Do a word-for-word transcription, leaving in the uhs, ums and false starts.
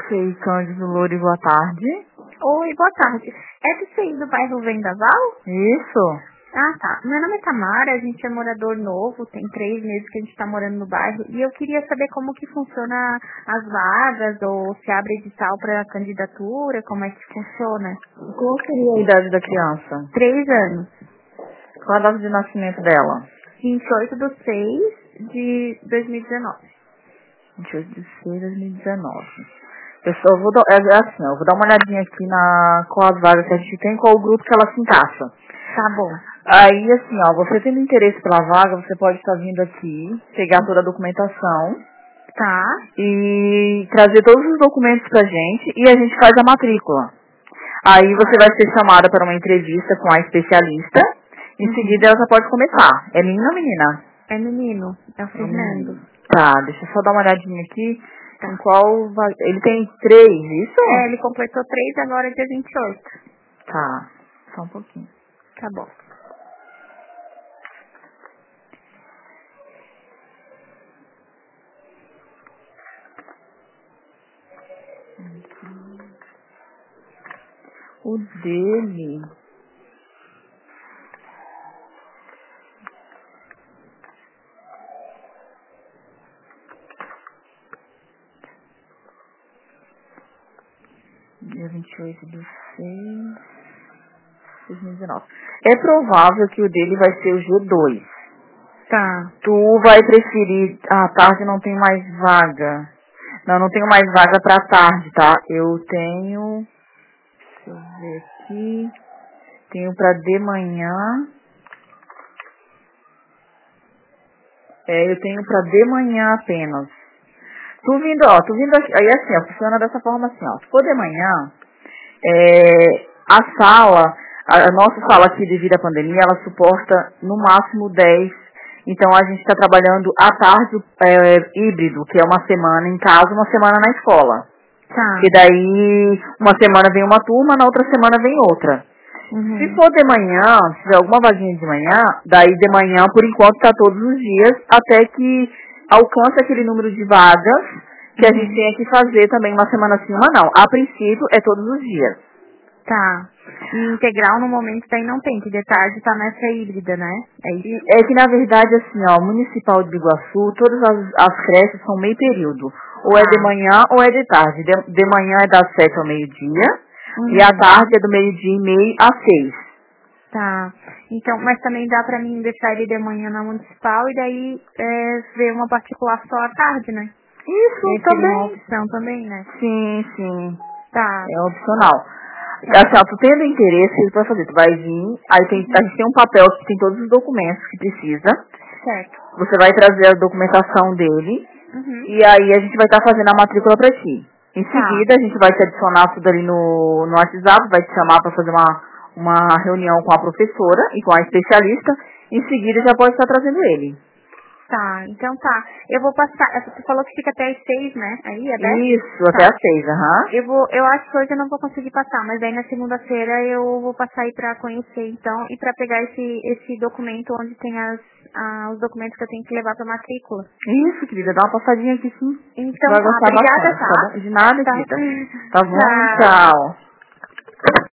Sei, Cândido Loure, boa tarde. Oi, boa tarde. É do C I do bairro Vendaval? Isso. Ah, tá. Meu nome é Tamara, a gente é morador novo, tem três meses que a gente está morando no bairro, e eu queria saber como que funciona as vagas, ou se abre edital para candidatura, como é que funciona. Qual seria a idade da criança? Três anos. Qual a data de nascimento dela? vinte e oito de seis de dois mil e dezenove. vinte e oito de seis de dois mil e dezenove. Pessoal, eu vou dar, é assim, eu vou dar uma olhadinha aqui na, com as vagas que a gente tem, qual o grupo que ela se encaixa. Tá bom. Aí, assim, ó, você tendo interesse pela vaga, você pode estar vindo aqui, pegar toda a documentação Tá. e trazer todos os documentos pra gente e a gente faz a matrícula. Aí você vai ser chamada para uma entrevista com a especialista, em Uhum. seguida ela já pode começar. É menino ou menina? É menino, é o Fernando. Hum, tá, deixa eu só dar uma olhadinha aqui. Tá. Com qual vai... Ele tem três, isso? É, ele completou três agora dia vinte e oito. Tá, só um pouquinho. Tá bom. O dele... Dia vinte e oito de seis de dois mil e dezenove. É provável que o dele vai ser o G dois. Tá. Tu vai preferir... Ah, tarde não tem mais vaga. Não, não tenho mais vaga pra tarde, tá? Eu tenho... Deixa eu ver aqui... Tenho pra de manhã... É, eu tenho pra de manhã apenas. Tu vindo, ó, tu vindo aqui... Aí assim, ó, funciona dessa forma assim, ó. Se for de manhã... É, a sala... A, a nossa sala aqui, devido à pandemia, ela suporta no máximo dez. Então a gente está trabalhando à tarde é, híbrido, que é uma semana em casa, uma semana na escola. Tá. E daí, uma semana vem uma turma, na outra semana vem outra. Uhum. Se for de manhã, se tiver alguma vaguinha de manhã, daí de manhã, por enquanto, está todos os dias, até que alcance aquele número de vagas que a Uhum. gente tem que fazer também uma semana sim, uma não. A princípio, é todos os dias. Tá. E integral no momento daí não tem, que de tarde tá nessa híbrida, né? É isso? E é que, na verdade, assim, ó, o Municipal de Biguaçu, todas as, as creches são meio período. Ou é de Ah. manhã ou é de tarde. De, de manhã é das sete ao meio-dia, Uhum. e à tarde é do meio-dia e meio às seis. Tá. Então, mas também dá pra mim deixar ele de manhã na municipal e daí é, ver uma particular só à tarde, né? Isso, E seria uma também. opção também, né? Sim, sim. Tá. É opcional. Assim, ó, tu tendo interesse, tu vai fazer, tu vai vir, aí tem, a gente tem um papel que tem todos os documentos que precisa. Certo. Você vai trazer a documentação dele, Uhum. e aí a gente vai estar fazendo a matrícula pra ti. Em Tá. seguida, a gente vai te adicionar tudo ali no, no WhatsApp, vai te chamar para fazer uma, uma reunião com a professora e com a especialista. Em seguida, já pode estar trazendo ele. Tá, então tá. Eu vou passar. Você falou que fica até as seis, né? Aí, é dez? Isso, Tá. até às seis, aham. Eu vou, eu acho que hoje eu não vou conseguir passar, mas aí na segunda-feira eu vou passar aí pra conhecer, então, e pra pegar esse, esse documento onde tem as, ah, os documentos que eu tenho que levar pra matrícula. Isso, querida, dá uma passadinha aqui sim. Então Vai tá, gostar obrigada, bastante, tá? tá bom? De nada, Tá. querida. Tá bom, Tchau. tchau.